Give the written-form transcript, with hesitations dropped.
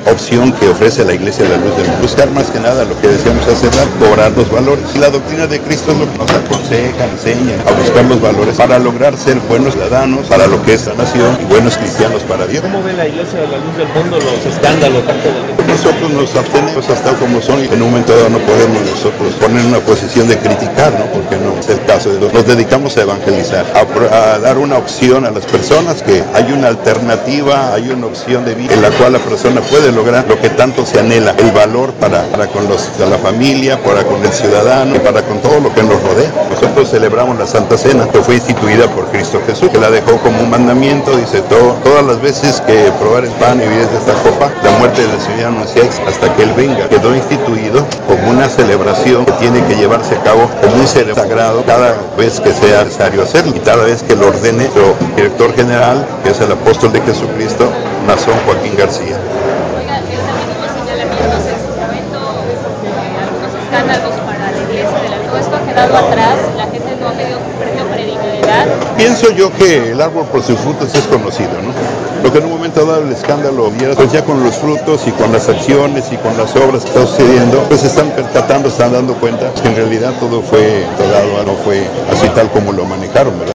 opción que ofrece la Iglesia de la Luz del Mundo. Buscar más que nada lo que decíamos hace rato, cobrar los valores. Y la doctrina de Cristo es lo que nos aconseja, enseña a buscar los valores para lograr ser buenos ciudadanos para lo que es la nación y buenos cristianos para Dios. ¿Cómo ve la Iglesia de la Luz del Mundo los escándalos? Nosotros nos abstenemos hasta como son y en un momento dado no podemos nosotros poner en una posición de criticar, ¿no? Porque no es el caso de nos dedicamos a evangelizar, a dar una opción a las personas, que hay una alternativa, hay una opción de vida en la cual la persona puede lograr lo que tanto se anhela, el valor para con la familia, para con el ciudadano y para con todo lo que nos rodea. Nosotros celebramos la Santa Cena, que fue instituida por Cristo Jesús, que la dejó como un mandamiento, dice todas las veces que probar el pan y beber de esta copa, la muerte del Señor anunciáis hasta que Él venga. Quedó instituido como una celebración que tiene que llevarse a cabo como un ceremonia sagrado cada vez que sea necesario hacerlo y cada vez que lo ordene nuestro director general, que es el apóstol de Jesucristo, Nazón Joaquín García. Oiga, también hubo señalamientos en su momento, algunos escándalos para la Iglesia de la Luz. Todo esto ha quedado atrás, la gente no ha perdido credibilidad. Pienso yo que el árbol por sus frutos es conocido, ¿no? Lo que en un momento dado el escándalo viera, pues ya con los frutos y con las acciones y con las obras que está sucediendo, pues se están percatando, están dando cuenta que en realidad todo fue togado, no fue así tal como lo manejaron, ¿verdad?